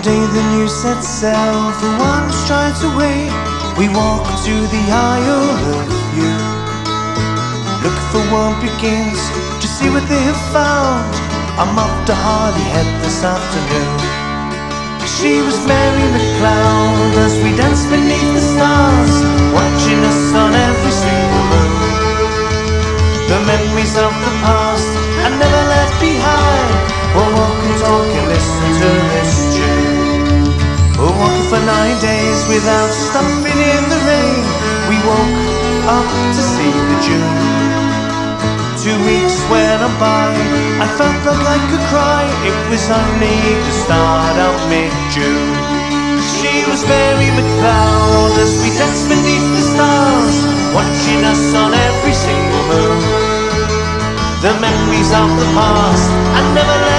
One day the news set sail for one strides away. We walk to the Isle of You. Look for one begins to see what they have found. I'm off to Hardyhead this afternoon. She was Mary MacLeod as we danced beneath the stars, watching us on every single moon. The memories of the past I never left behind. We'll walk and talk and listen to this tune. We're walking for 9 days without stopping in the rain. We woke up to see the June. 2 weeks went on by, I felt like I could cry. It was only the start of mid-June. She was Mary MacLeod as we danced beneath the stars, watching us on every single moon. The memories of the past I never